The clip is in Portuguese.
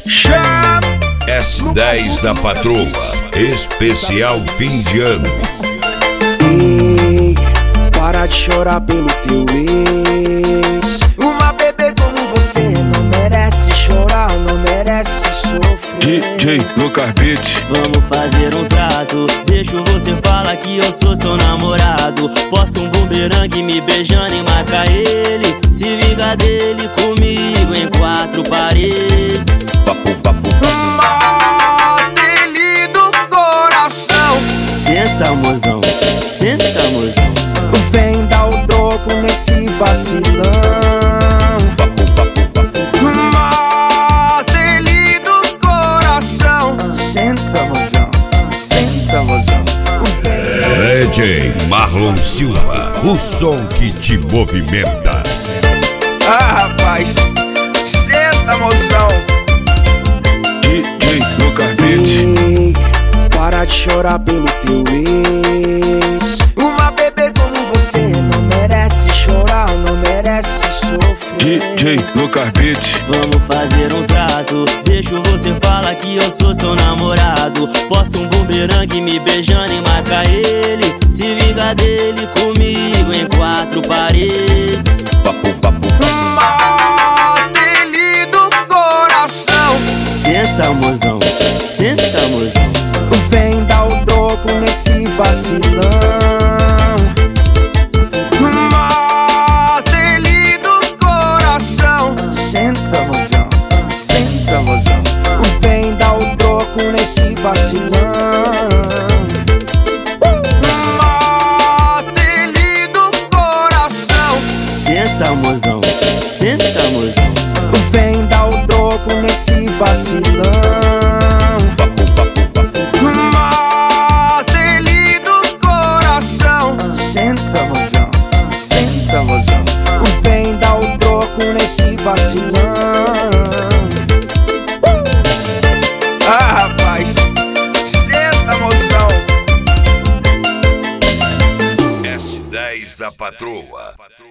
S10 da Patroa, especial fim de ano. Ei, para de chorar pelo teu ex. Uma bebê como você não merece chorar, não merece sofrer. DJ Lucas Beat. Vamos fazer um trato, deixo você falar que eu sou seu namorado. Posta um bumerangue me beijando e marca ele. Se vinga dele comigo em quatro paredes. Mata ele do coração. Senta, mozão, senta, mozão. Vem dar o troco nesse vacilão. Mata ele do coração. Senta, mozão, senta, mozão. DJ Marlon Silva, o som que te movimenta. Ah, rapaz, senta, mozão. DJ Lucas Beat. Ei, para de chorar pelo teu ex. Uma bebê como você não merece chorar, não merece sofrer. DJ Lucas Beat. Vamos fazer um trato, deixo você falar que eu sou seu namorado. Posta um bumerangue me beijando e marca ele. Se vinga dele comigo em quatro paredes. Mata ele do coração. Senta, mozão, senta, mozão. Vem dar o troco nesse vacilão. Mata ele do coração. Senta, mozão, senta, mozão. Vem dar o troco nesse vacilão. Mata ele do coração. Senta, mozão, senta, mozão. Vem dar o troco nesse vacilão. Mata ele do coração. Senta, mozão, senta, mozão. Vem dar o troco nesse vacilão. Ah, rapaz, senta, mozão. S10 da Patroa.